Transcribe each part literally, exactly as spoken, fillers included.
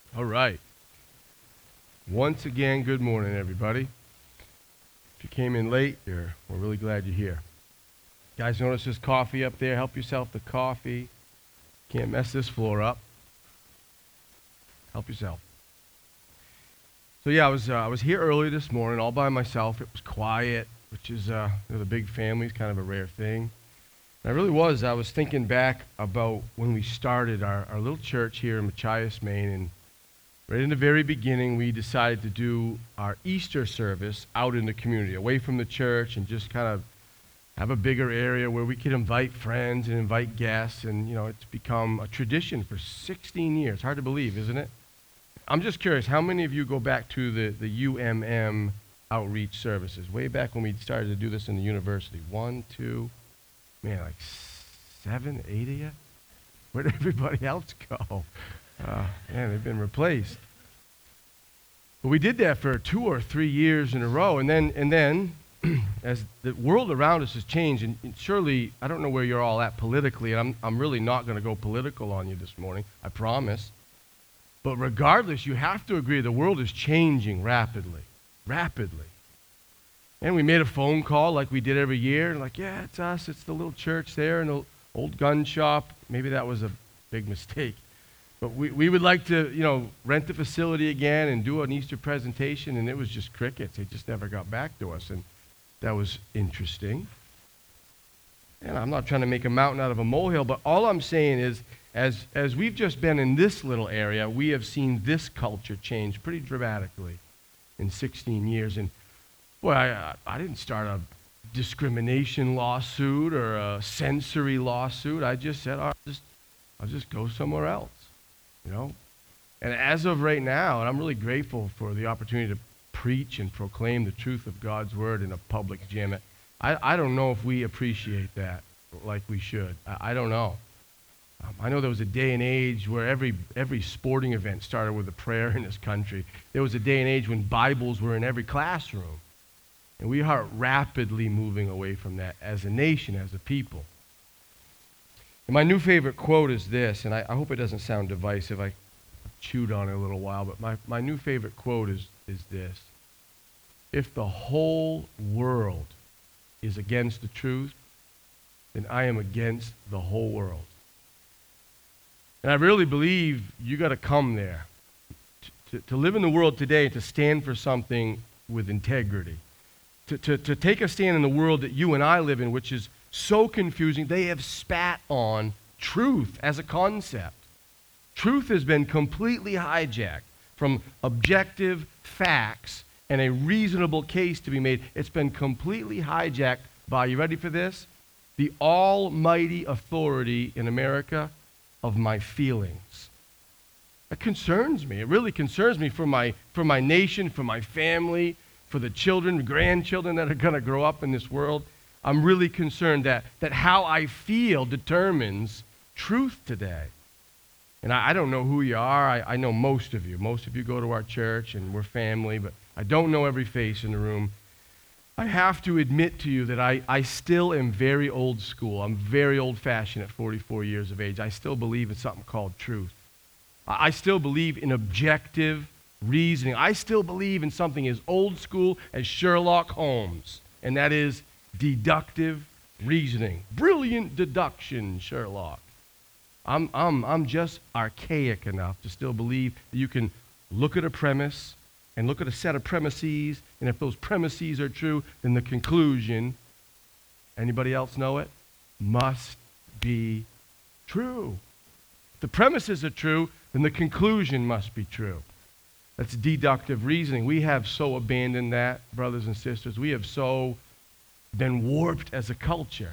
All right. Once again, good morning, everybody. If you came in late, you're, we're really glad you're here. Guys, notice there's coffee up there. Help yourself to coffee. Can't mess this floor up. Help yourself. So yeah, I was uh, I was here early this morning, all by myself. It was quiet, which is uh, you know, the big family is kind of a rare thing. And I really was. I was thinking back about when we started our, our little church here in Machias, Maine, and right in the very beginning, we decided to do our Easter service out in the community, away from the church, and just kind of have a bigger area where we could invite friends and invite guests. And, you know, it's become a tradition for sixteen years. Hard to believe, isn't it? I'm just curious, how many of you go back to the, the U M M outreach services? Way back when we started to do this in the university. One, two, man, like seven, eight of you? Where'd everybody else go? Uh, man, they've been replaced. But we did that for two or three years in a row, and then, and then, as the world around us has changed, and, and surely I don't know where you're all at politically, and I'm I'm really not going to go political on you this morning, I promise. But regardless, you have to agree the world is changing rapidly, rapidly. And we made a phone call like we did every year, and like, yeah, it's us, it's the little church there in the old gun shop. Maybe that was a big mistake. But we, we would like to, you know, rent the facility again and do an Easter presentation, and it was just crickets. They just never got back to us, and that was interesting. And I'm not trying to make a mountain out of a molehill, but all I'm saying is, as as we've just been in this little area, we have seen this culture change pretty dramatically in sixteen years. And boy, I, I didn't start a discrimination lawsuit or a sensory lawsuit. I just said, I'll just, I'll just go somewhere else. You know, and as of right now, and I'm really grateful for the opportunity to preach and proclaim the truth of God's word in a public gym. I, I don't know if we appreciate that like we should. I, I don't know. Um, I know there was a day and age where every every sporting event started with a prayer in this country. There was a day and age when Bibles were in every classroom. And we are rapidly moving away from that as a nation, as a people. And my new favorite quote is this, and I, I hope it doesn't sound divisive. I chewed on it a little while, but my, my new favorite quote is, is this. If the whole world is against the truth, then I am against the whole world. And I really believe you got to come there. To, to live in the world today, to stand for something with integrity. To, to, to take a stand in the world that you and I live in, which is so confusing. They have spat on truth as a concept. Truth has been completely hijacked from objective facts and a reasonable case to be made. It's been completely hijacked by, you ready for this? The almighty authority in America of my feelings. It concerns me. It really concerns me for my, for my nation, for my family, for the children, grandchildren that are going to grow up in this world. I'm really concerned that, that how I feel determines truth today. And I, I don't know who you are. I, I know most of you. Most of you go to our church, and we're family, but I don't know every face in the room. I have to admit to you that I, I still am very old school. I'm very old-fashioned at forty-four years of age. I still believe in something called truth. I, I still believe in objective reasoning. I still believe in something as old school as Sherlock Holmes, and that is deductive reasoning. Brilliant deduction, Sherlock. I'm, I'm, I'm just archaic enough to still believe that you can look at a premise and look at a set of premises, and if those premises are true, then the conclusion, anybody else know it, must be true. If the premises are true, then the conclusion must be true. That's deductive reasoning. We have so abandoned that, brothers and sisters. We have so been warped as a culture.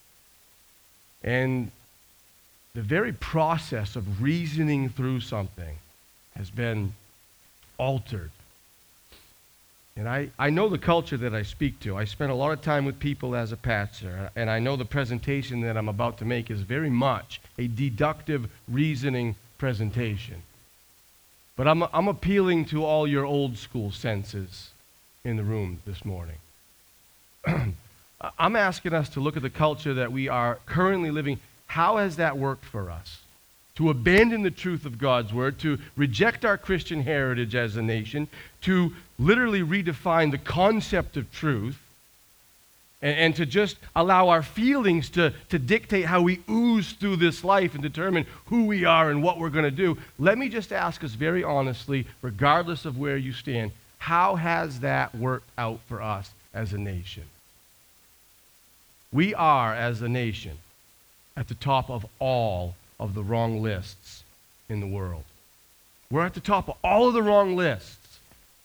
And the very process of reasoning through something has been altered. And I, I know the culture that I speak to. I spent a lot of time with people as a pastor, and I know the presentation that I'm about to make is very much a deductive reasoning presentation. But I'm, I'm appealing to all your old school senses in the room this morning. I'm asking us to look at the culture that we are currently living. How has that worked for us? to abandon the truth of God's word, to reject our Christian heritage as a nation, to literally redefine the concept of truth, and, and to just allow our feelings to, to dictate how we ooze through this life and determine who we are and what we're going to do. Let me just ask us very honestly, regardless of where you stand, how has that worked out for us as a nation? We are, as a nation, at the top of all of the wrong lists in the world. We're at the top of all of the wrong lists.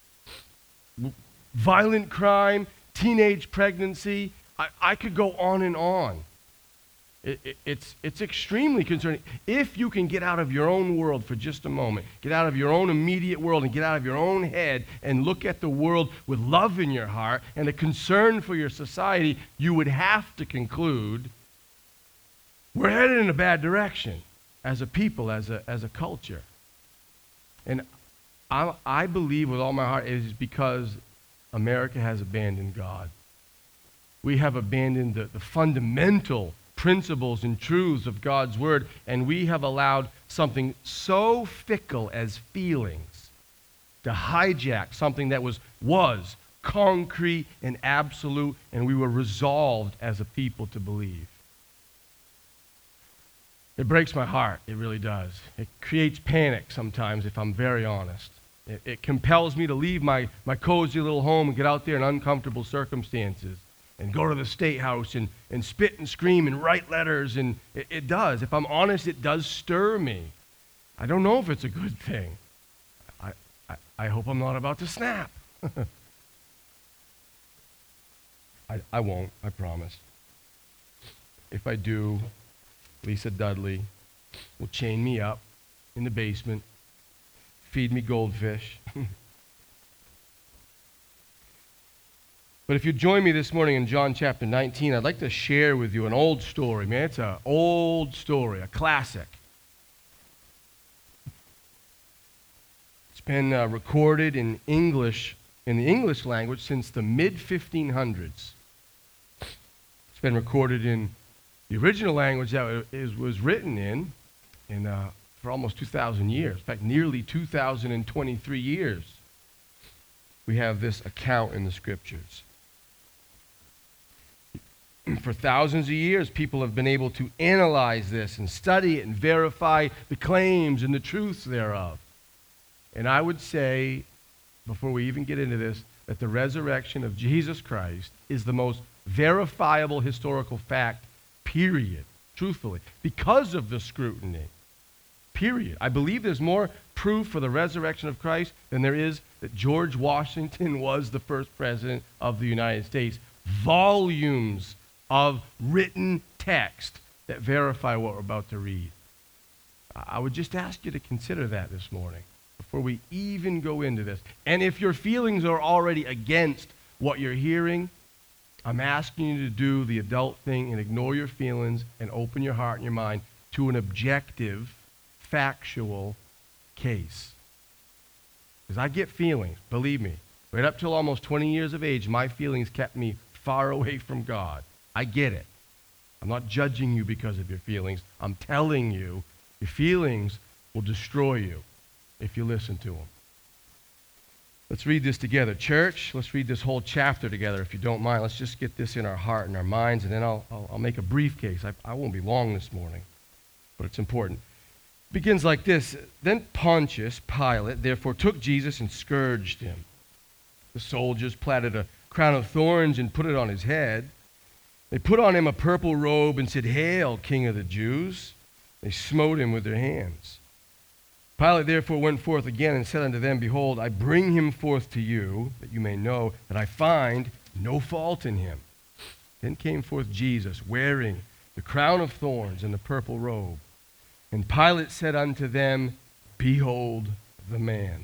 Violent crime, teenage pregnancy, I, I could go on and on. It, it, it's, it's extremely concerning. If you can get out of your own world for just a moment, get out of your own immediate world and get out of your own head and look at the world with love in your heart and a concern for your society, you would have to conclude we're headed in a bad direction as a people, as a, as a culture. And I, I believe with all my heart it is because America has abandoned God. We have abandoned the, the fundamental principles and truths of God's word, and we have allowed something so fickle as feelings to hijack something that was, was concrete and absolute, and we were resolved as a people to believe. It breaks my heart. It really does. It creates panic sometimes, if I'm very honest. It, it compels me to leave my, my cozy little home and get out there in uncomfortable circumstances and go to the State House and, and spit and scream and write letters. And it, it does. If I'm honest, it does stir me. I don't know if it's a good thing. I, I, I hope I'm not about to snap. I, I won't, I promise. If I do, Lisa Dudley will chain me up in the basement, feed me goldfish. But if you join me this morning in John chapter nineteen, I'd like to share with you an old story. Man, it's an old story, a classic. It's been uh, recorded in English, in the English language since the mid fifteen hundreds. It's been recorded in the original language that it was written in, in uh, for almost two thousand years. In fact, nearly two thousand twenty-three years. We have this account in the scriptures. For thousands of years, people have been able to analyze this and study it and verify the claims and the truths thereof. And I would say, before we even get into this, that the resurrection of Jesus Christ is the most verifiable historical fact, period, truthfully, because of the scrutiny, period. I believe there's more proof for the resurrection of Christ than there is that George Washington was the first president of the United States. Volumes of written text that verify what we're about to read. I would just ask you to consider that this morning before we even go into this. And if your feelings are already against what you're hearing, I'm asking you to do the adult thing and ignore your feelings and open your heart and your mind to an objective, factual case. Because I get feelings, believe me. Right up till almost twenty years of age, my feelings kept me far away from God. I get it. I'm not judging you because of your feelings. I'm telling you, your feelings will destroy you if you listen to them. Let's read this together. Church, let's read this whole chapter together, if you don't mind. Let's just get this in our heart and our minds, and then I'll, I'll, I'll make a brief case. I, I won't be long this morning, but it's important. It begins like this. Then Pontius Pilate therefore took Jesus and scourged him. The soldiers platted a crown of thorns and put it on his head. They put on him a purple robe and said, "Hail, King of the Jews." They smote him with their hands. Pilate therefore went forth again and said unto them, "Behold, I bring him forth to you, that you may know that I find no fault in him." Then came forth Jesus, wearing the crown of thorns and the purple robe. And Pilate said unto them, "Behold the man."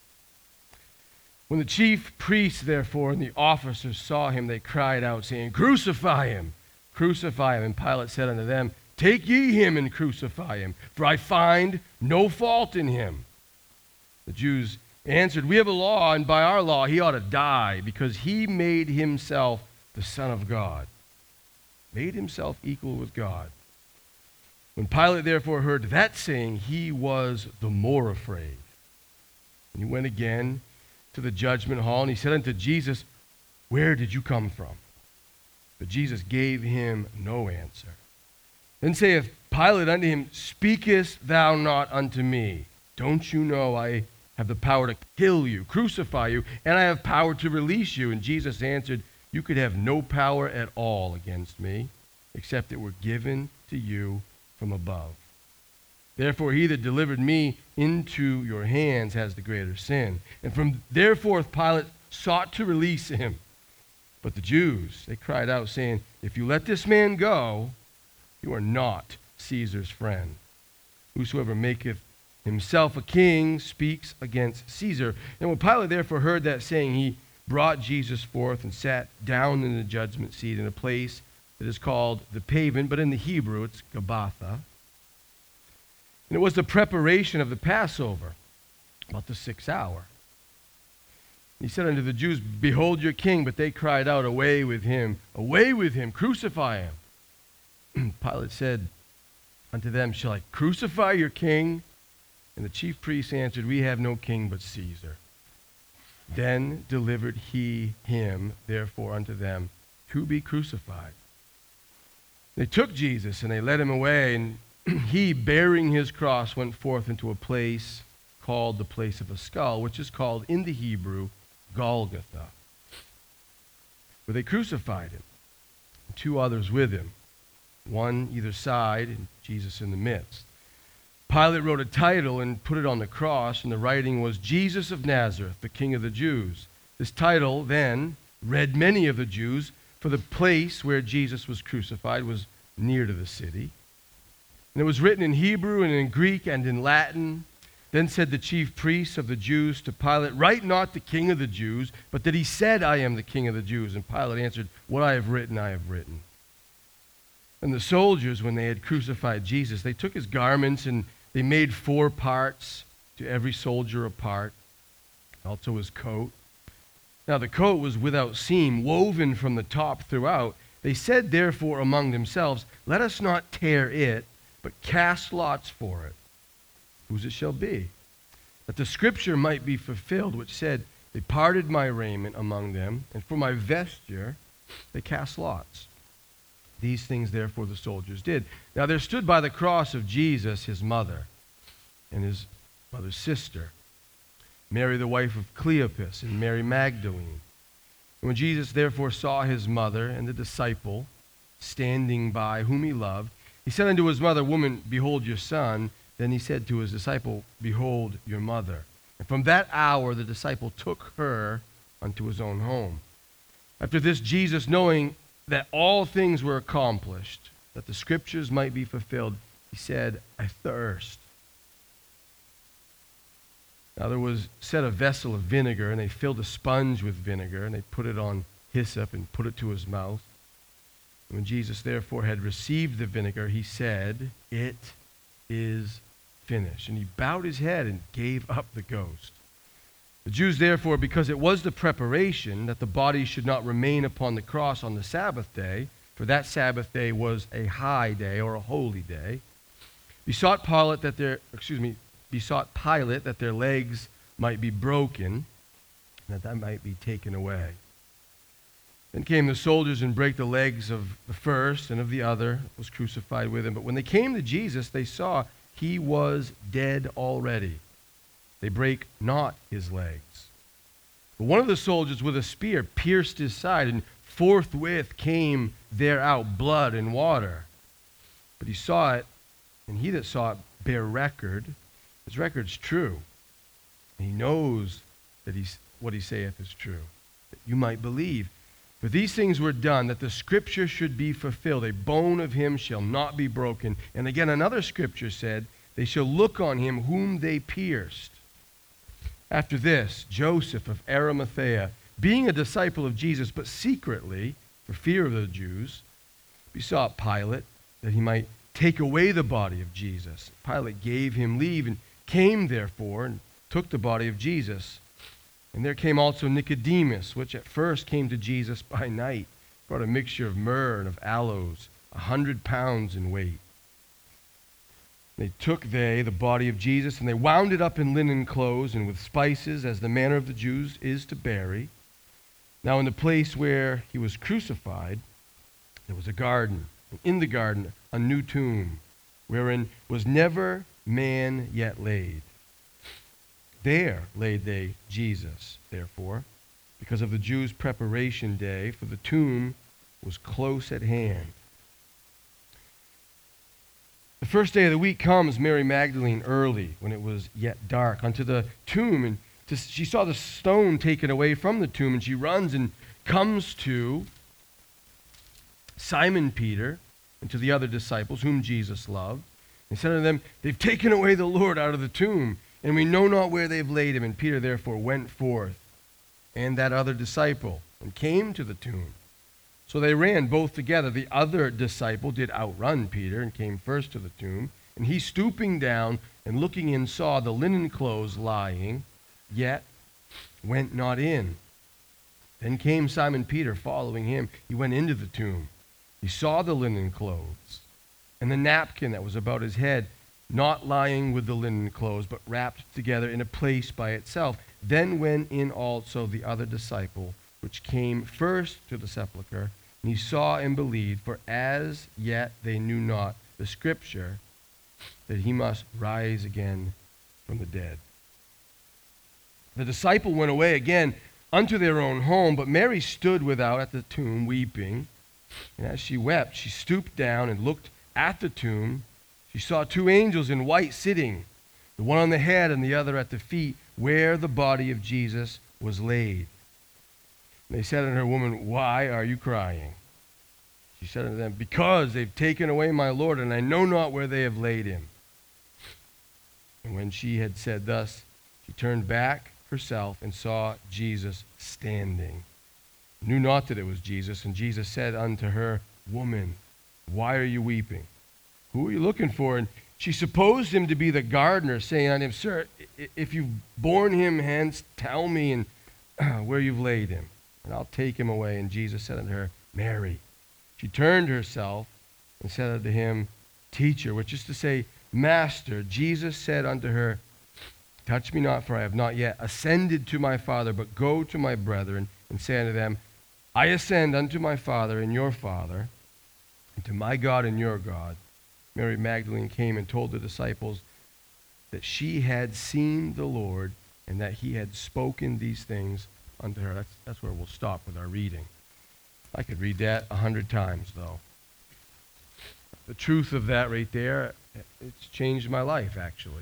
When the chief priests, therefore, and the officers saw him, they cried out, saying, "Crucify him! Crucify him!" And Pilate said unto them, "Take ye him and crucify him, for I find no fault in him." The Jews answered, "We have a law, and by our law he ought to die, because he made himself the Son of God." Made himself equal with God. When Pilate therefore heard that saying, he was the more afraid. And he went again to the judgment hall, and he said unto Jesus, Where did you come from? But Jesus gave him no answer. Then saith Pilate unto him, Speakest thou not unto me? Don't you know I have the power to kill you, crucify you, and I have power to release you? And Jesus answered, You could have no power at all against me, except it were given to you from above. Therefore he that delivered me into your hands has the greater sin. And from therefore Pilate sought to release him. But the Jews, they cried out, saying, If you let this man go, you are not Caesar's friend. Whosoever maketh himself a king speaks against Caesar. And when Pilate therefore heard that saying, he brought Jesus forth and sat down in the judgment seat in a place that is called the Pavement, but in the Hebrew it's Gabbatha. And it was the preparation of the Passover, about the sixth hour. He said unto the Jews, Behold your king. But they cried out, Away with him, away with him, crucify him. Pilate said unto them, Shall I crucify your king? And the chief priests answered, We have no king but Caesar. Then delivered he him, therefore, unto them to be crucified. They took Jesus, and they led him away, and he, bearing his cross, went forth into a place called the place of a skull, which is called in the Hebrew Golgotha, where they crucified him, and two others with him, one either side, and Jesus in the midst. Pilate wrote a title and put it on the cross, and the writing was, Jesus of Nazareth, the King of the Jews. This title then read many of the Jews, for the place where Jesus was crucified was near to the city. And it was written in Hebrew and in Greek and in Latin. Then said the chief priests of the Jews to Pilate, Write not the King of the Jews, but that he said, I am the King of the Jews. And Pilate answered, What I have written, I have written. And the soldiers, when they had crucified Jesus, they took his garments and they made four parts, to every soldier a part, also his coat. Now the coat was without seam, woven from the top throughout. They said therefore among themselves, Let us not tear it, but cast lots for it, whose it shall be, that the scripture might be fulfilled, which said, They parted my raiment among them, and for my vesture they cast lots. These things therefore the soldiers did. Now there stood by the cross of Jesus his mother, and his mother's sister, Mary the wife of Cleopas, and Mary Magdalene. And when Jesus therefore saw his mother and the disciple standing by whom he loved, he said unto his mother, Woman, behold your son. Then he said to his disciple, Behold your mother. And from that hour the disciple took her unto his own home. After this, Jesus, knowing that all things were accomplished, that the scriptures might be fulfilled, he said, I thirst. Now there was set a vessel of vinegar, and they filled a sponge with vinegar, and they put it on hyssop and put it to his mouth. When Jesus therefore had received the vinegar, he said, It is finished. And he bowed his head and gave up the ghost. The Jews therefore, because it was the preparation that the body should not remain upon the cross on the Sabbath day, for that Sabbath day was a high day or a holy day, besought Pilate that their, excuse me, besought Pilate that their legs might be broken, and that that might be taken away. Then came the soldiers and brake the legs of the first and of the other that was crucified with him. But when they came to Jesus, they saw he was dead already. They brake not his legs. But one of the soldiers with a spear pierced his side, and forthwith came there out blood and water. But he saw it, and he that saw it bare record. His record's true. And he knows that he's, what he saith is true, that you might believe. For these things were done, that the scripture should be fulfilled. A bone of him shall not be broken. And again, another scripture said, They shall look on him whom they pierced. After this, Joseph of Arimathea, being a disciple of Jesus, but secretly, for fear of the Jews, besought Pilate that he might take away the body of Jesus. Pilate gave him leave, and came therefore, and took the body of Jesus. And there came also Nicodemus, which at first came to Jesus by night, brought a mixture of myrrh and of aloes, a hundred pounds in weight. They took they the body of Jesus, and they wound it up in linen clothes and with spices, as the manner of the Jews is to bury. Now in the place where he was crucified, there was a garden, and in the garden a new tomb, wherein was never man yet laid. There laid they Jesus, therefore, because of the Jews' preparation day, for the tomb was close at hand. The first day of the week comes Mary Magdalene early, when it was yet dark, unto the tomb, and to, she saw the stone taken away from the tomb, and she runs and comes to Simon Peter and to the other disciples whom Jesus loved, and said unto them, They've taken away the Lord out of the tomb, and we know not where they've laid him. And Peter therefore went forth, and that other disciple, and came to the tomb. So they ran both together. The other disciple did outrun Peter, and came first to the tomb. And he, stooping down and looking in, saw the linen clothes lying, yet went not in. Then came Simon Peter following him. He went into the tomb. He saw the linen clothes, and the napkin that was about his head, not lying with the linen clothes, but wrapped together in a place by itself. Then went in also the other disciple, which came first to the sepulchre, and he saw and believed, for as yet they knew not the scripture, that he must rise again from the dead. The disciple went away again unto their own home, but Mary stood without at the tomb weeping. And as she wept, she stooped down and looked at the tomb. She saw two angels in white sitting, the one on the head and the other at the feet, where the body of Jesus was laid. And they said unto her, Woman, why are you crying? She said unto them, Because they've taken away my Lord, and I know not where they have laid him. And when she had said thus, she turned back herself and saw Jesus standing. Knew not that it was Jesus. And Jesus said unto her, Woman, why are you weeping? Who are you looking for? And she supposed him to be the gardener, saying unto him, Sir, if you've borne him hence, tell me and where you've laid him, and I'll take him away. And Jesus said unto her, Mary. She turned herself and said unto him, Teacher, which is to say, Master. Jesus said unto her, Touch me not, for I have not yet ascended to my Father, but go to my brethren, and say unto them, I ascend unto my Father and your Father, and to my God and your God. Mary Magdalene came and told the disciples that she had seen the Lord, and that he had spoken these things unto her. That's, that's where we'll stop with our reading. I could read that a hundred times, though. The truth of that right there, it's changed my life, actually.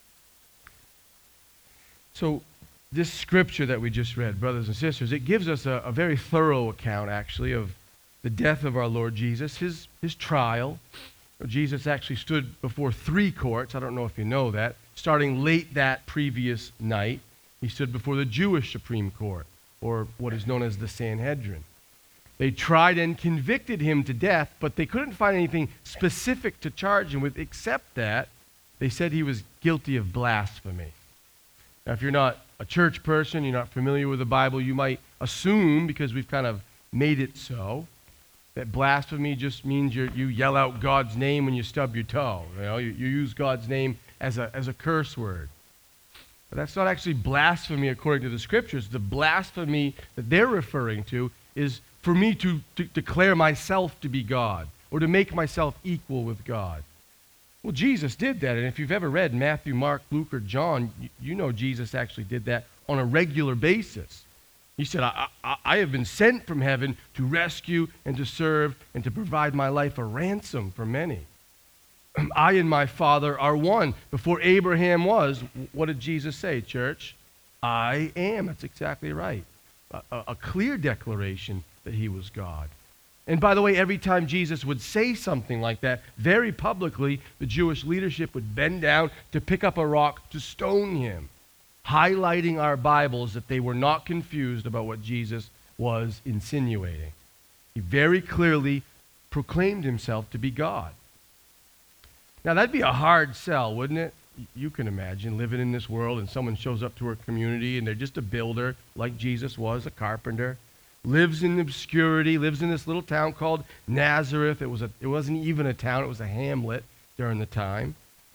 So this scripture that we just read, brothers and sisters, it gives us a, a very thorough account, actually, of the death of our Lord Jesus, his, his trial. Jesus actually stood before three courts. I don't know if you know that. Starting late that previous night, he stood before the Jewish Supreme Court, or what is known as the Sanhedrin. They tried and convicted him to death, but they couldn't find anything specific to charge him with, except that they said he was guilty of blasphemy. Now, if you're not a church person, you're not familiar with the Bible, you might assume, because we've kind of made it so, that blasphemy just means you you yell out God's name when you stub your toe. You know, you, you use God's name as a as a curse word. But that's not actually blasphemy according to the scriptures. The blasphemy that they're referring to is for me to, to declare myself to be God, or to make myself equal with God. Well, Jesus did that, and if you've ever read Matthew, Mark, Luke, or John, you, you know Jesus actually did that on a regular basis. He said, I, I, I have been sent from heaven to rescue and to serve and to provide my life a ransom for many. I and my Father are one. Before Abraham was, what did Jesus say, church? I am. That's exactly right. A, a, a clear declaration that he was God. And by the way, every time Jesus would say something like that, very publicly, the Jewish leadership would bend down to pick up a rock to stone him, highlighting our Bibles that they were not confused about what Jesus was insinuating. He very clearly proclaimed himself to be God. Now, that'd be a hard sell, wouldn't it? You can imagine living in this world and someone shows up to our community and they're just a builder like Jesus was, a carpenter, lives in obscurity, lives in this little town called Nazareth. It was a, it wasn't even a town, it was a hamlet during the time.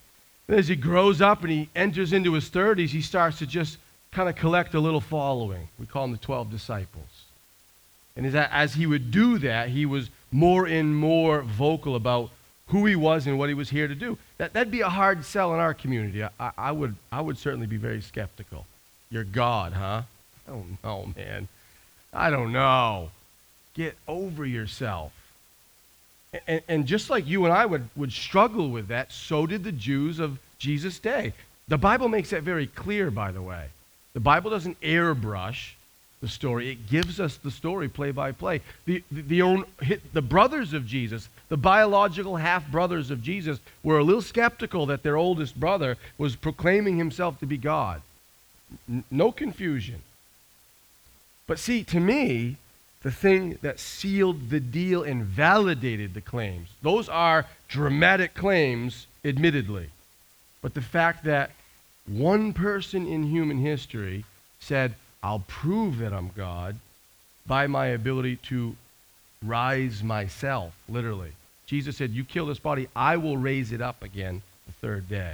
And as he grows up and he enters into his thirties, he starts to just kind of collect a little following. We call them the twelve disciples. And as, as he would do that, he was more and more vocal about who he was and what he was here to do. That, that'd be a hard sell in our community. I, I, I would, I would certainly be very skeptical. You're God, huh? I don't know, man. I don't know. Get over yourself. And, and just like you and I would, would struggle with that, so did the Jews of Jesus' day. The Bible makes that very clear, by the way. The Bible doesn't airbrush the story. It gives us the story play by play. The, the, the, own, the brothers of Jesus, the biological half-brothers of Jesus, were a little skeptical that their oldest brother was proclaiming himself to be God. N- no confusion. But see, to me, the thing that sealed the deal and validated the claims, those are dramatic claims, admittedly. But the fact that one person in human history said, I'll prove that I'm God by my ability to rise myself, literally. Jesus said, you kill this body, I will raise it up again the third day.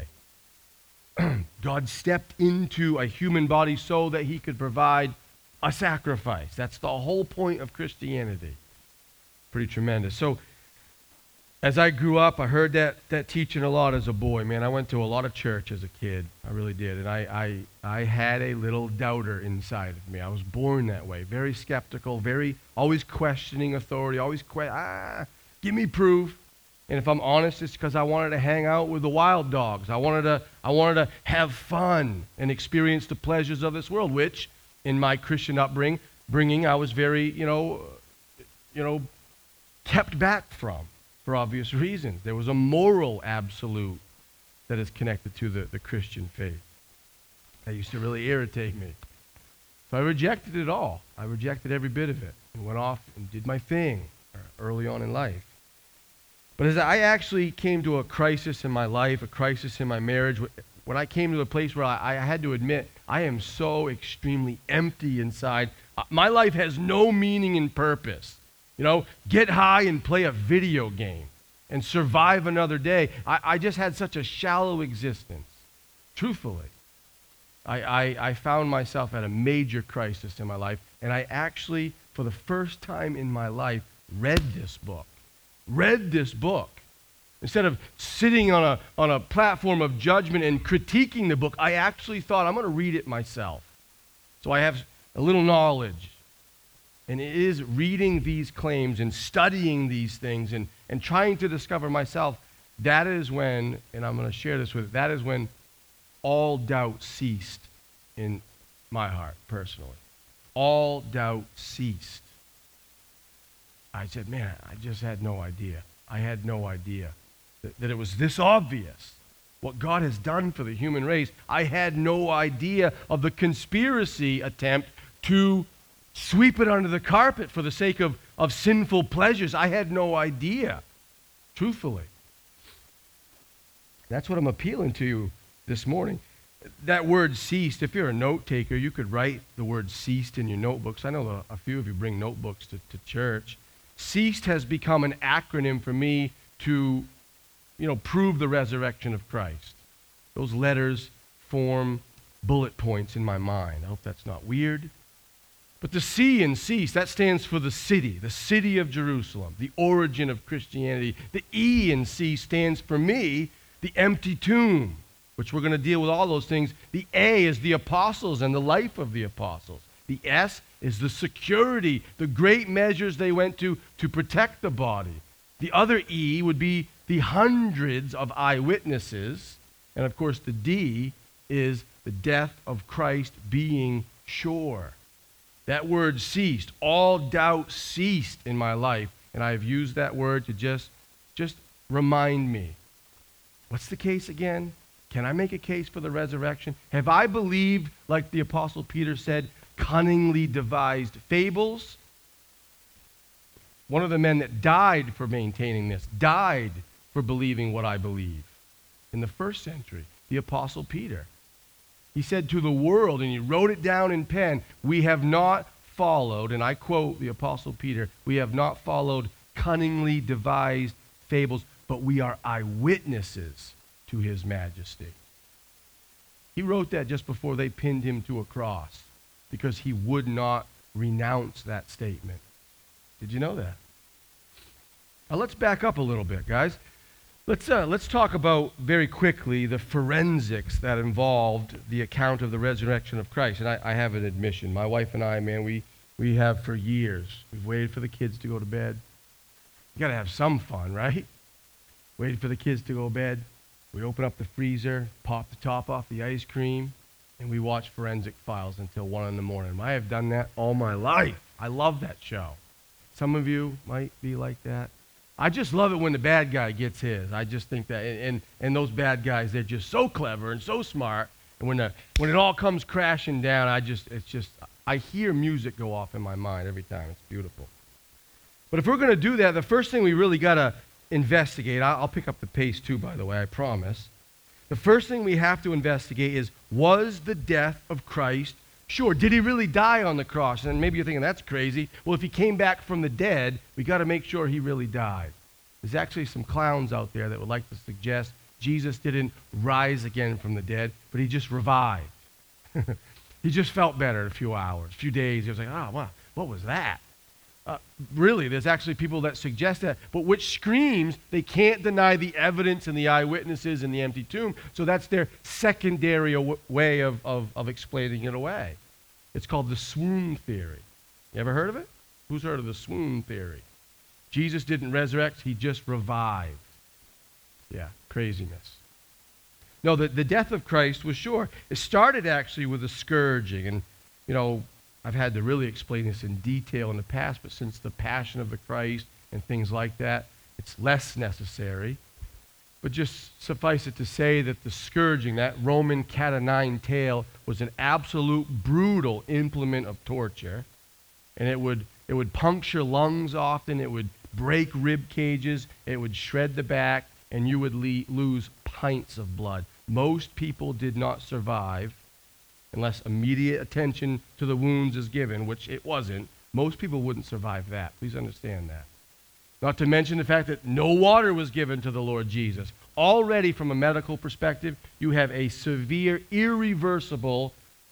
God stepped into a human body so that he could provide a sacrifice. That's the whole point of Christianity. Pretty tremendous. So as I grew up, I heard that, that teaching a lot as a boy. Man, I went to a lot of church as a kid. I really did. And I, I, I had a little doubter inside of me. I was born that way. Very skeptical, very always questioning authority, always, que- ah, give me proof. And if I'm honest, it's because I wanted to hang out with the wild dogs. I wanted to, I wanted to have fun and experience the pleasures of this world, which in my Christian upbringing, bringing, I was very, you know, you know, kept back from, for obvious reasons. There was a moral absolute that is connected to the, the Christian faith. That used to really irritate me. So I rejected it all. I rejected every bit of it and went off and did my thing early on in life. But as I actually came to a crisis in my life, a crisis in my marriage, when I came to a place where I, I had to admit, I am so extremely empty inside. Uh, my life has no meaning and purpose. You know, get high and play a video game and survive another day. I, I just had such a shallow existence. Truthfully, I, I, I found myself at a major crisis in my life, and I actually, for the first time in my life, read this book. Read this book. Instead of sitting on a, on a platform of judgment and critiquing the book, I actually thought, I'm going to read it myself. So I have a little knowledge. And it is reading these claims and studying these things and, and trying to discover myself, that is when, and I'm going to share this with you, that is when all doubt ceased in my heart, personally. All doubt ceased. I said, man, I just had no idea. I had no idea that, that it was this obvious, what God has done for the human race. I had no idea of the conspiracy attempt to sweep it under the carpet for the sake of, of sinful pleasures. I had no idea, truthfully. That's what I'm appealing to you this morning. That word ceased, if you're a note taker, you could write the word ceased in your notebooks. I know a few of you bring notebooks to, to church. Ceased has become an acronym for me to, you know, prove the resurrection of Christ. Those letters form bullet points in my mind. I hope that's not weird. But the C in cease, that stands for the city, the city of Jerusalem, the origin of Christianity. The E in cease stands for me, the empty tomb, which we're going to deal with all those things. The A is the apostles and the life of the apostles. The S is the security, the great measures they went to to protect the body. The other E would be the hundreds of eyewitnesses. And of course, the D is the death of Christ being sure. That word ceased. All doubt ceased in my life. And I have used that word to just, just remind me. What's the case again? Can I make a case for the resurrection? Have I believed, like the Apostle Peter said, cunningly devised fables? One of the men that died for maintaining this, died for believing what I believe. In the first century, the Apostle Peter. He said to the world, and he wrote it down in pen, we have not followed, and I quote the Apostle Peter, we have not followed cunningly devised fables, but we are eyewitnesses to to his majesty. He wrote that just before they pinned him to a cross because he would not renounce that statement. Did you know that? Now let's back up a little bit, guys. Let's, uh, let's talk about very quickly the forensics that involved the account of the resurrection of Christ. And I, I have an admission. My wife and I, man, we, we have for years. We've waited for the kids to go to bed. You got to have some fun, right? Waited for the kids to go to bed. We open up the freezer, pop the top off the ice cream, and we watch Forensic Files until one in the morning. I have done that all my life. I love that show. Some of you might be like that. I just love it when the bad guy gets his. I just think that, and, and, and those bad guys, they're just so clever and so smart. And when the when it all comes crashing down, I just, it's just, I hear music go off in my mind every time. It's beautiful. But if we're going to do that, the first thing we really got to investigate, I'll, I'll pick up the pace too, by the way, I promise. The first thing we have to investigate is, was the death of Christ sure? Did he really die on the cross? And maybe you're thinking, that's crazy. Well, if he came back from the dead, we got to make sure he really died. There's actually some clowns out there that would like to suggest Jesus didn't rise again from the dead, but he just revived. He just felt better in a few hours, a few days. He was like, oh, wow, what was that? Uh, really, there's actually people that suggest that, but which screams they can't deny the evidence and the eyewitnesses and the empty tomb, so that's their secondary aw- way of, of, of explaining it away. It's called the swoon theory. You ever heard of it? Who's heard of the swoon theory? Jesus didn't resurrect, he just revived. Yeah, craziness. No, the, the death of Christ was sure. It started actually with a scourging, and, you know, I've had to really explain this in detail in the past, but since the Passion of the Christ and things like that, it's less necessary. But just suffice it to say that the scourging, that Roman cat o' nine tail, was an absolute brutal implement of torture. And it would, it would puncture lungs often, it would break rib cages, it would shred the back, and you would le- lose pints of blood. Most people did not survive unless immediate attention to the wounds is given, which it wasn't. Most people wouldn't survive that. Please understand that. Not to mention the fact that no water was given to the Lord Jesus. Already from a medical perspective, you have a severe, irreversible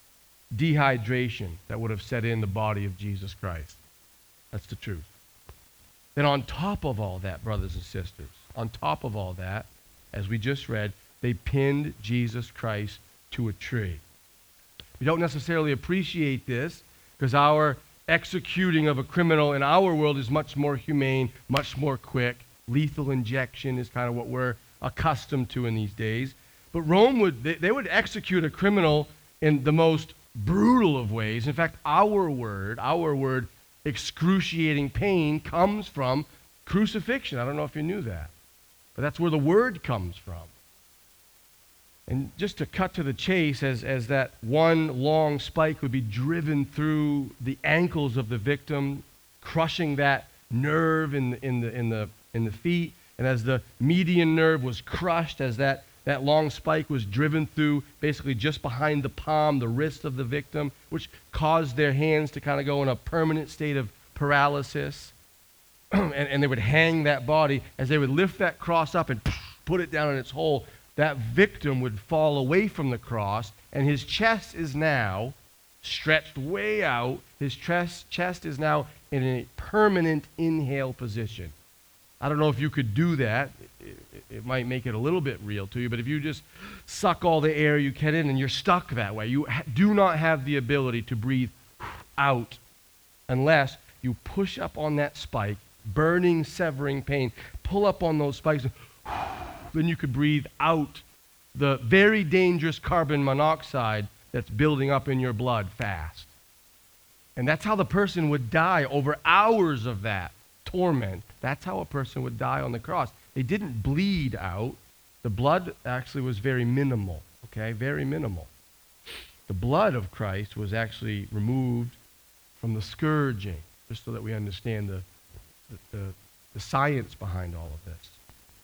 dehydration that would have set in the body of Jesus Christ. That's the truth. Then on top of all that, brothers and sisters, on top of all that, as we just read, they pinned Jesus Christ to a tree. We don't necessarily appreciate this because our executing of a criminal in our world is much more humane, much more quick. Lethal injection is kind of what we're accustomed to in these days. But Rome would, they, they would execute a criminal in the most brutal of ways. In fact, our word, our word, excruciating pain, comes from crucifixion. I don't know if you knew that, but that's where the word comes from. And just to cut to the chase, as, as that one long spike would be driven through the ankles of the victim, crushing that nerve in the, in the, in the, in the feet, and as the median nerve was crushed, as that, that long spike was driven through basically just behind the palm, the wrist of the victim, which caused their hands to kind of go in a permanent state of paralysis, and, and they would hang that body. As they would lift that cross up and put it down in its hole, that victim would fall away from the cross, and his chest is now stretched way out. His chest, chest is now in a permanent inhale position. I don't know if you could do that. It, it, it might make it a little bit real to you, but if you just suck all the air you get in and you're stuck that way, you ha- do not have the ability to breathe out unless you push up on that spike, burning, severing pain, pull up on those spikes, and then you could breathe out the very dangerous carbon monoxide that's building up in your blood fast. And that's how the person would die over hours of that torment. That's how a person would die on the cross. They didn't bleed out. The blood actually was very minimal, okay? Very minimal. The blood of Christ was actually removed from the scourging, just so that we understand the, the, the, the science behind all of this.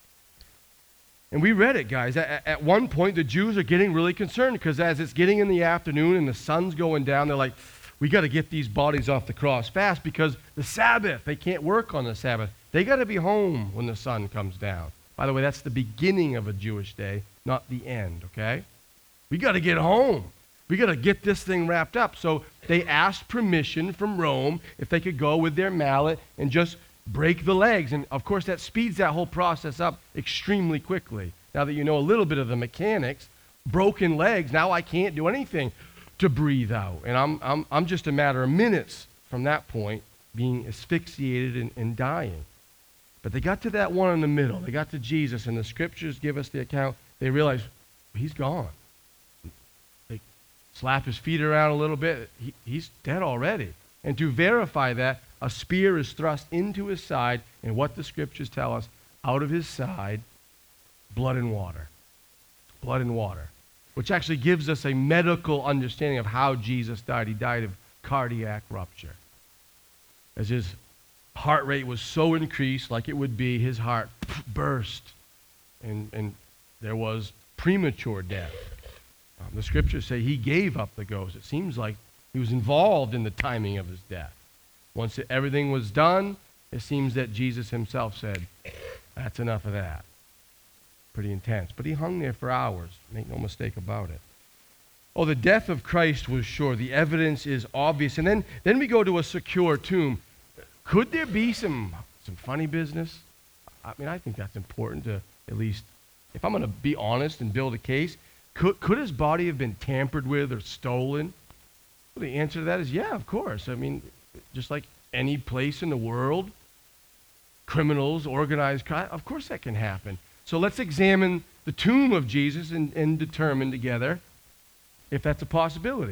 And we read it, guys. At, at one point, the Jews are getting really concerned because as it's getting in the afternoon and the sun's going down, they're like, we got to get these bodies off the cross fast because the Sabbath, they can't work on the Sabbath. They got to be home when the sun comes down. By the way, that's the beginning of a Jewish day, not the end, okay? We got to get home. We got to get this thing wrapped up. So they asked permission from Rome if they could go with their mallet and just break the legs. And of course, that speeds that whole process up extremely quickly. Now that you know a little bit of the mechanics, broken legs, now I can't do anything to breathe out. And I'm, I'm, I'm just a matter of minutes from that point being asphyxiated and, and dying. But they got to that one in the middle. They got to Jesus, and the scriptures give us the account. They realized he's gone. They slap his feet around a little bit. He, he's dead already. And to verify that, a spear is thrust into his side, and what the scriptures tell us, out of his side, blood and water. Blood and water. Which actually gives us a medical understanding of how Jesus died. He died of cardiac rupture. As his heart rate was so increased, like it would be, his heart burst, and, and there was premature death. Um, the scriptures say he gave up the ghost. It seems like he was involved in the timing of his death. Once it, everything was done, it seems that Jesus himself said, that's enough of that. Pretty intense. But he hung there for hours. Make no mistake about it. Oh, the death of Christ was sure. The evidence is obvious. And then, then we go to a secure tomb. Could there be some, some funny business? I mean, I think that's important to at least, if I'm going to be honest and build a case, could, could his body have been tampered with or stolen? Well, the answer to that is yeah, of course. I mean, just like any place in the world, criminals, organized crime, of course that can happen. So let's examine the tomb of Jesus and, and determine together if that's a possibility.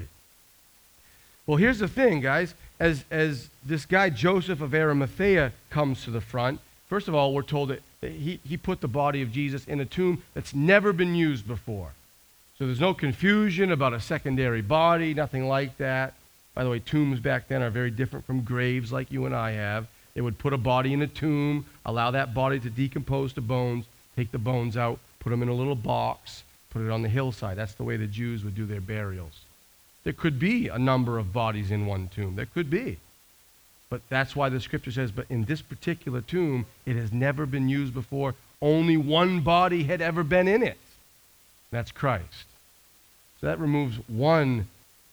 Well, here's the thing, guys. As, as this guy Joseph of Arimathea comes to the front, first of all, we're told that he, he put the body of Jesus in a tomb that's never been used before. So there's no confusion about a secondary body, nothing like that. By the way, tombs back then are very different from graves like you and I have. They would put a body in a tomb, allow that body to decompose to bones, take the bones out, put them in a little box, put it on the hillside. That's the way the Jews would do their burials. There could be a number of bodies in one tomb. There could be. But that's why the scripture says, but in this particular tomb, it has never been used before. Only one body had ever been in it. That's Christ. So that removes one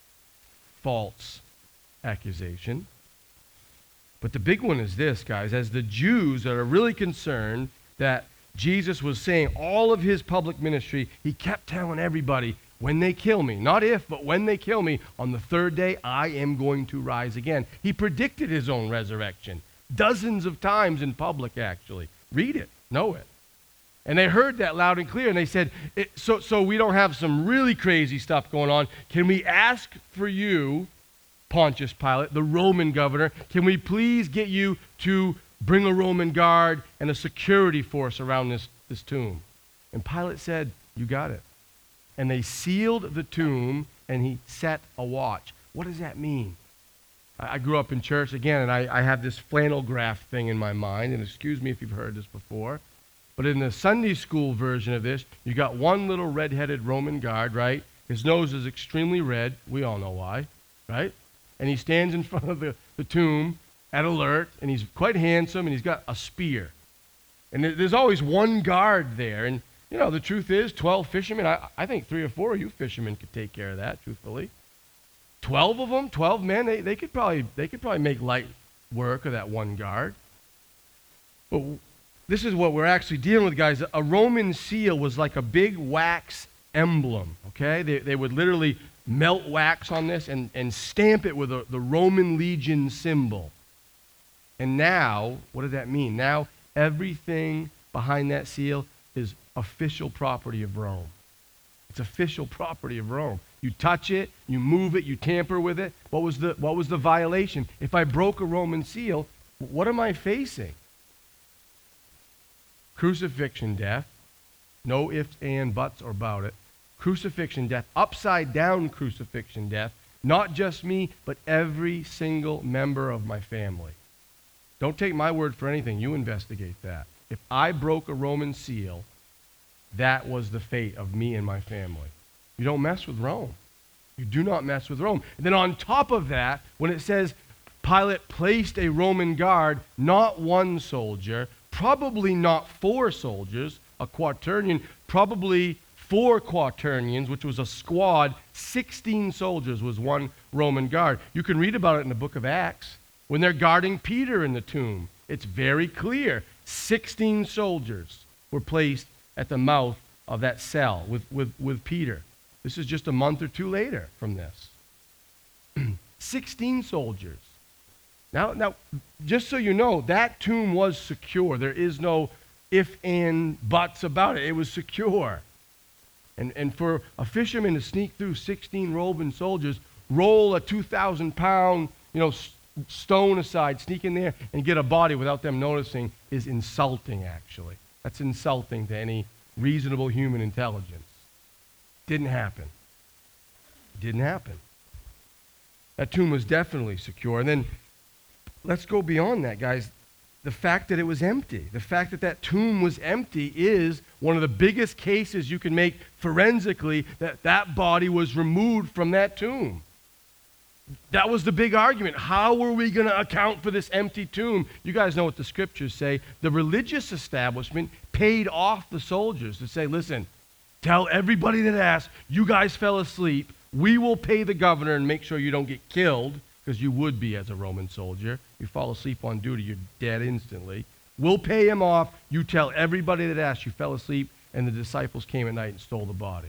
false accusation. But the big one is this, guys. As the Jews that are really concerned that Jesus was saying all of his public ministry, he kept telling everybody, when they kill me, not if, but when they kill me, on the third day, I am going to rise again. He predicted his own resurrection dozens of times in public, actually. Read it, know it. And they heard that loud and clear, and they said, it, so, so we don't have some really crazy stuff going on. Can we ask for you, Pontius Pilate, the Roman governor, can we please get you to bring a Roman guard and a security force around this, this tomb? And Pilate said, you got it. And they sealed the tomb, and he set a watch. What does that mean? I, I grew up in church, again, and I, I have this flannel graph thing in my mind, and excuse me if you've heard this before, but in the Sunday school version of this, you got one little red-headed Roman guard, right? His nose is extremely red. We all know why, right? And he stands in front of the, the tomb at alert, and he's quite handsome, and he's got a spear. And there's always one guard there, and you know, the truth is, twelve fishermen, I, I think three or four of you fishermen could take care of that, truthfully. twelve of them, twelve men, they, they, could probably, they could probably make light work of that one guard. But this is what we're actually dealing with, guys. A Roman seal was like a big wax emblem, okay? They, they would literally melt wax on this and, and stamp it with a, the Roman legion symbol. And now, what does that mean? Now, everything behind that seal is official property of Rome. It's official property of Rome. You touch it, you move it, you tamper with it. What was the, what was the violation? If I broke a Roman seal, what am I facing? Crucifixion death. No ifs, and buts, or about it. Crucifixion death. Upside down crucifixion death. Not just me, but every single member of my family. Don't take my word for anything. You investigate that. If I broke a Roman seal, that was the fate of me and my family. You don't mess with Rome. You do not mess with Rome. And then on top of that, when it says Pilate placed a Roman guard, not one soldier, probably not four soldiers, a quaternion, probably four quaternions, which was a squad, sixteen soldiers was one Roman guard. You can read about it in the book of Acts when they're guarding Peter in the tomb. It's very clear. sixteen soldiers were placed at the mouth of that cell with, with, with Peter. This is just a month or two later from this. sixteen soldiers. Now, now, just so you know, that tomb was secure. There is no if and buts about it. It was secure. And, and for a fisherman to sneak through sixteen Roman soldiers, roll a two thousand pound, you know, s- stone aside, sneak in there and get a body without them noticing is insulting, actually. That's insulting to any reasonable human intelligence. Didn't happen. Didn't happen. That tomb was definitely secure. And then let's go beyond that, guys. The fact that it was empty, the fact that that tomb was empty is one of the biggest cases you can make forensically that that body was removed from that tomb. That was the big argument. How were we going to account for this empty tomb? You guys know what the scriptures say. The religious establishment paid off the soldiers to say, listen, tell everybody that asks, you guys fell asleep. We will pay the governor and make sure you don't get killed, because you would be as a Roman soldier. You fall asleep on duty, you're dead instantly. We'll pay him off. You tell everybody that asks you fell asleep, and the disciples came at night and stole the body.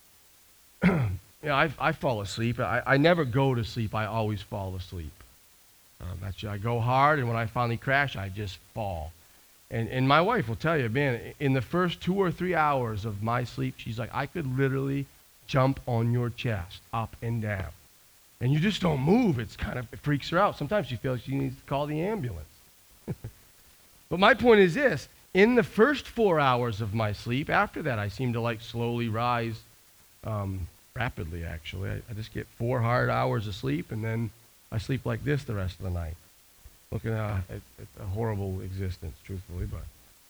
You know, I, I fall asleep. I, I never go to sleep. I always fall asleep. Um, that's, I go hard, and when I finally crash, I just fall. And, and my wife will tell you, man, in the first two or three hours of my sleep, she's like, I could literally jump on your chest, up and down. And you just don't move. It's kind of, it freaks her out. Sometimes she feels she needs to call the ambulance. But my point is this. In the first four hours of my sleep, after that, I seem to like slowly rise um, rapidly, actually. I, I just get four hard hours of sleep, and then I sleep like this the rest of the night. Looking uh, at, at a horrible existence, truthfully. But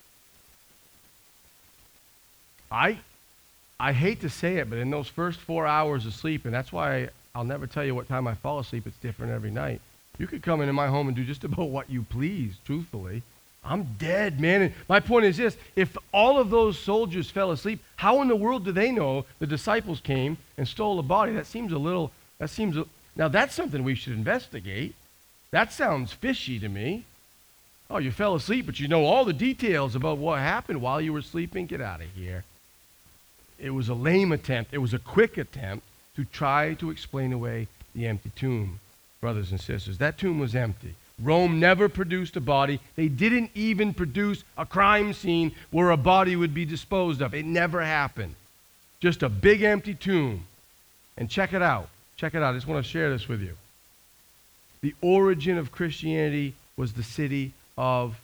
I, I hate to say it, but in those first four hours of sleep, and that's why I, I'll never tell you what time I fall asleep. It's different every night. You could come into my home and do just about what you please, truthfully. I'm dead, man. And my point is this. If all of those soldiers fell asleep, how in the world do they know the disciples came and stole the body? That seems a little, that seems, a, now that's something we should investigate. That sounds fishy to me. Oh, you fell asleep, but you know all the details about what happened while you were sleeping? Get out of here. It was a lame attempt. It was a quick attempt to try to explain away the empty tomb, brothers and sisters. That tomb was empty. Rome never produced a body. They didn't even produce a crime scene where a body would be disposed of. It never happened. Just a big empty tomb. And check it out. Check it out. I just want to share this with you. The origin of Christianity was the city of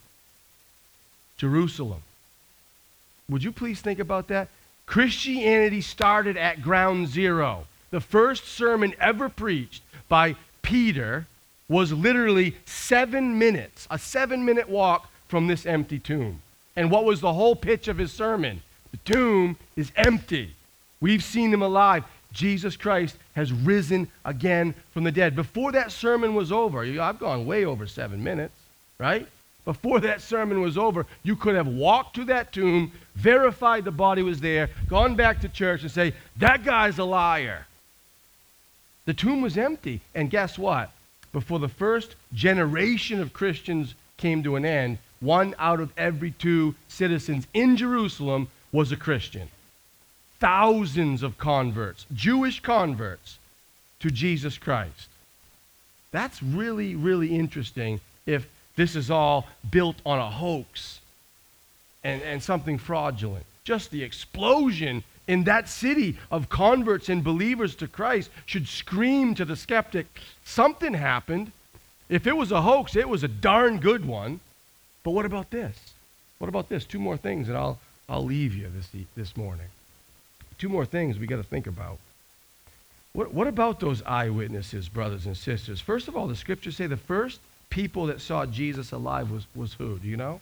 Jerusalem. Would you please think about that? Christianity started at ground zero. The first sermon ever preached by Peter was literally seven minutes, a seven-minute walk from this empty tomb. And what was the whole pitch of his sermon? The tomb is empty. We've seen him alive. Jesus Christ has risen again from the dead. Before that sermon was over, I've gone way over seven minutes, right? Before that sermon was over, you could have walked to that tomb, verified the body was there, gone back to church and say, that guy's a liar. The tomb was empty. And guess what? Before the first generation of Christians came to an end, one out of every two citizens in Jerusalem was a Christian. Thousands of converts, Jewish converts, to Jesus Christ. That's really, really interesting if this is all built on a hoax and, and something fraudulent. Just the explosion in that city of converts and believers to Christ should scream to the skeptic, something happened. If it was a hoax, it was a darn good one. But what about this? What about this? Two more things, and I'll, I'll leave you this, this morning. Two more things we got to think about. What, what about those eyewitnesses, brothers and sisters? First of all, the scriptures say the first people that saw Jesus alive was, was who? Do you know?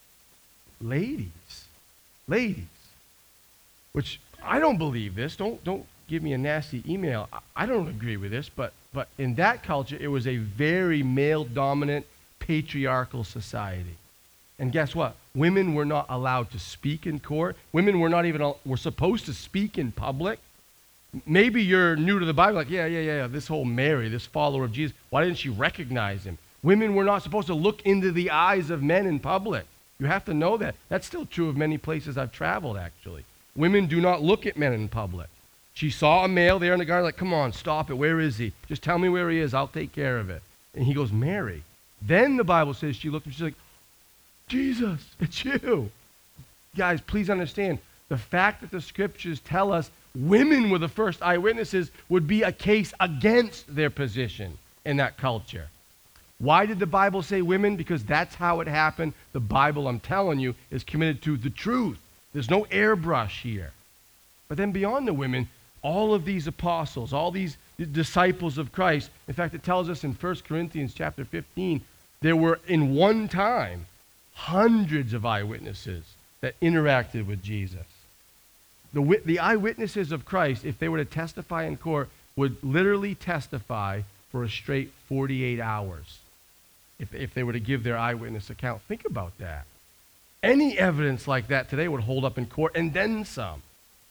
Ladies. Ladies. Which I don't believe this. Don't don't give me a nasty email. I, I don't agree with this, but but in that culture, it was a very male-dominant, patriarchal society. And guess what? Women were not allowed to speak in court. Women were not even al- were supposed to speak in public. Maybe you're new to the Bible, like, yeah, yeah, yeah, this whole Mary, this follower of Jesus, why didn't she recognize him? Women were not supposed to look into the eyes of men in public. You have to know that. That's still true of many places I've traveled, actually. Women do not look at men in public. She saw a male there in the garden, like, come on, stop it, where is he? Just tell me where he is, I'll take care of it. And he goes, Mary. Then the Bible says she looked and she's like, Jesus, it's you. Guys, please understand, the fact that the scriptures tell us women were the first eyewitnesses would be a case against their position in that culture. Why did the Bible say women? Because that's how it happened. The Bible, I'm telling you, is committed to the truth. There's no airbrush here. But then beyond the women, all of these apostles, all these disciples of Christ, in fact, it tells us in First Corinthians chapter fifteen, there were in one time hundreds of eyewitnesses that interacted with Jesus. The, the eyewitnesses of Christ, if they were to testify in court, would literally testify for a straight forty-eight hours if, if they were to give their eyewitness account. Think about that. Any evidence like that today would hold up in court, and then some.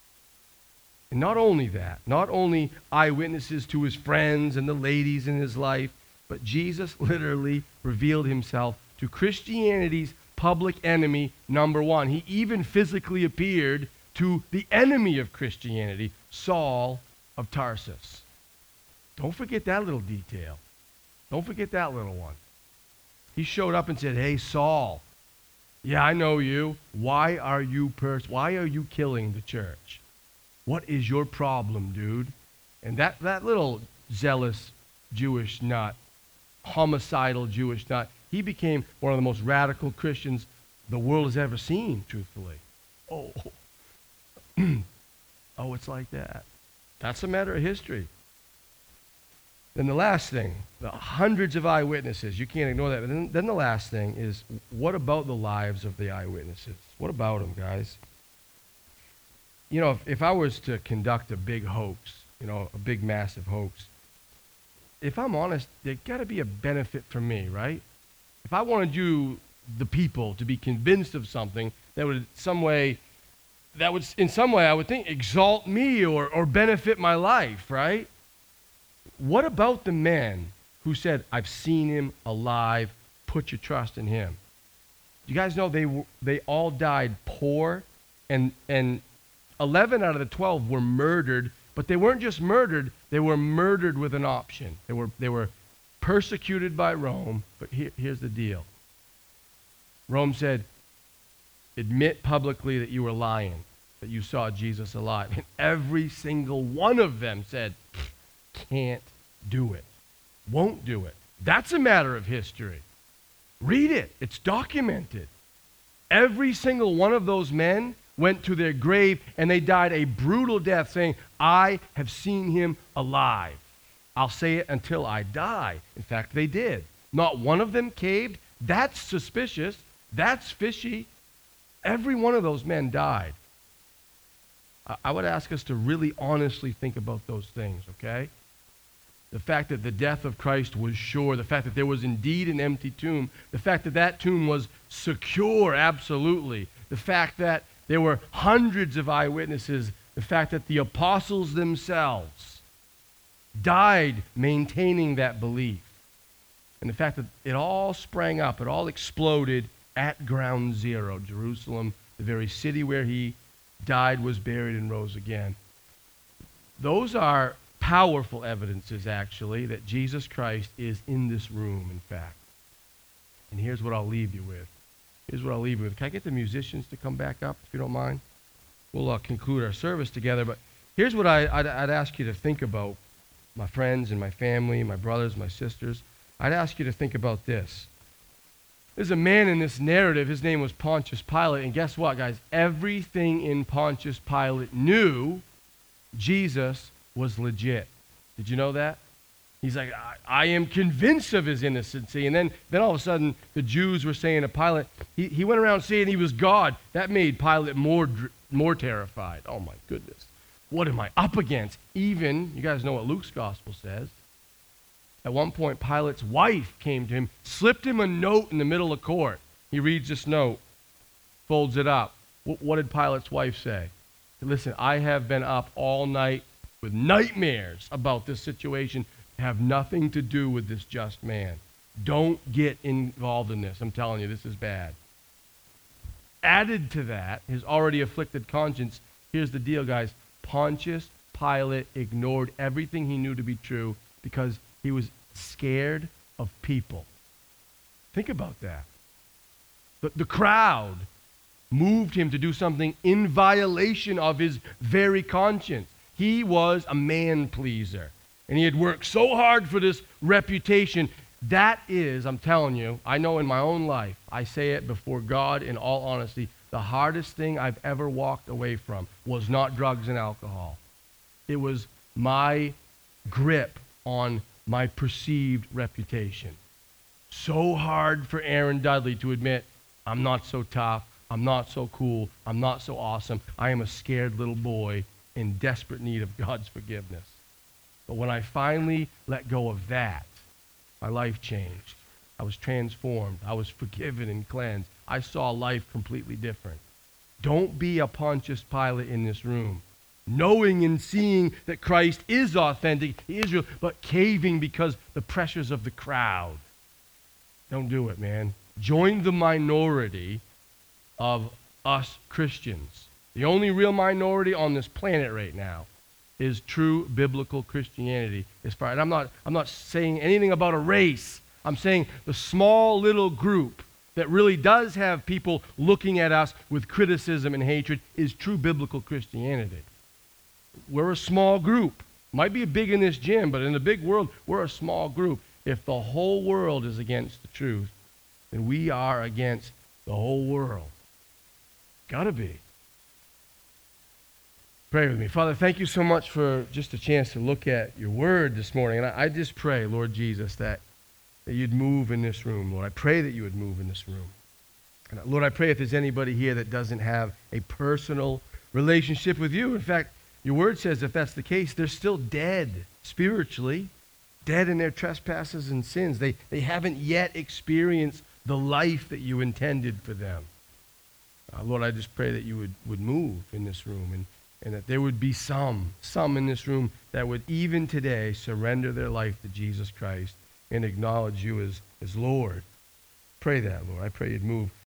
And not only that, not only eyewitnesses to his friends and the ladies in his life, but Jesus literally revealed himself to Christianity's public enemy number one. He even physically appeared to the enemy of Christianity, Saul of Tarsus. Don't forget that little detail. Don't forget that little one. He showed up and said, hey, Saul, yeah, I know you. Why are you pers- Why are you killing the church? What is your problem, dude? And that, that little zealous Jewish nut, homicidal Jewish nut, he became one of the most radical Christians the world has ever seen, truthfully. Oh, oh, it's like that. That's a matter of history. Then the last thing, the hundreds of eyewitnesses, you can't ignore that. And then, then the last thing is, what about the lives of the eyewitnesses? What about them, guys? You know, if, if I was to conduct a big hoax, you know, a big, massive hoax, if I'm honest, there's got to be a benefit for me, right? If I wanted you, the people, to be convinced of something that would some way, that would in some way I would think exalt me or, or benefit my life, right? What about the men who said, I've seen him alive, put your trust in him? You guys know they they all died poor, and and eleven out of the twelve were murdered, but they weren't just murdered, they were murdered with an option. They were they were persecuted by Rome, but here, here's the deal. Rome said, admit publicly that you were lying, that you saw Jesus alive. And every single one of them said, can't do it, won't do it. That's a matter of history. Read it. It's documented. Every single one of those men went to their grave and they died a brutal death saying, I have seen him alive. I'll say it until I die. In fact, they did. Not one of them caved. That's suspicious. That's fishy. Every one of those men died. I, I would ask us to really honestly think about those things, okay? The fact that the death of Christ was sure, the fact that there was indeed an empty tomb, the fact that that tomb was secure, absolutely, the fact that there were hundreds of eyewitnesses, the fact that the apostles themselves died maintaining that belief, and the fact that it all sprang up, it all exploded at ground zero, Jerusalem, the very city where he died, was buried, and rose again. Those are powerful evidences, actually, that Jesus Christ is in this room, in fact. And here's what I'll leave you with. Here's what I'll leave you with. Can I get the musicians to come back up, if you don't mind? We'll uh, conclude our service together, but here's what I, I'd, I'd ask you to think about, my friends and my family, my brothers, my sisters. I'd ask you to think about this. There's a man in this narrative, his name was Pontius Pilate, and guess what, guys? Everything in Pontius Pilate knew Jesus was legit. Did you know that? He's like, I, I am convinced of his innocency. And then, then all of a sudden, the Jews were saying to Pilate, he, he went around saying he was God. That made Pilate more, more terrified. Oh my goodness. What am I up against? Even, you guys know what Luke's gospel says. At one point, Pilate's wife came to him, slipped him a note in the middle of court. He reads this note, folds it up. W- what did Pilate's wife say? Listen, I have been up all night with nightmares about this situation. Have nothing to do with this just man. Don't get involved in this. I'm telling you, this is bad. Added to that, his already afflicted conscience, here's the deal, guys. Pontius Pilate ignored everything he knew to be true because he was scared of people. Think about that. The, the crowd moved him to do something in violation of his very conscience. He was a man pleaser, and he had worked so hard for this reputation. That is, I'm telling you, I know in my own life, I say it before God in all honesty, the hardest thing I've ever walked away from was not drugs and alcohol. It was my grip on my perceived reputation. So hard for Aaron Dudley to admit, I'm not so tough, I'm not so cool, I'm not so awesome. I am a scared little boy in desperate need of God's forgiveness. But when I finally let go of that, my life changed. I was transformed. I was forgiven and cleansed. I saw life completely different. Don't be a Pontius Pilate in this room, knowing and seeing that Christ is authentic, he is real, but caving because the pressures of the crowd. Don't do it, man. Join the minority of us Christians. The only real minority on this planet right now is true biblical Christianity. As far, and I'm not, I'm not saying anything about a race. I'm saying the small little group that really does have people looking at us with criticism and hatred is true biblical Christianity. We're a small group. Might be big in this gym, but in the big world, we're a small group. If the whole world is against the truth, then we are against the whole world. Gotta be. Pray with me. Father, thank you so much for just a chance to look at your word this morning. And I, I just pray, Lord Jesus, that, that you'd move in this room, Lord. I pray that you would move in this room. And Lord, I pray if there's anybody here that doesn't have a personal relationship with you, in fact, your word says if that's the case, they're still dead spiritually, dead in their trespasses and sins. They, they haven't yet experienced the life that you intended for them. Uh, Lord, I just pray that you would, would move in this room and And that there would be some, some in this room that would even today surrender their life to Jesus Christ and acknowledge you as, as Lord. Pray that, Lord. I pray you'd move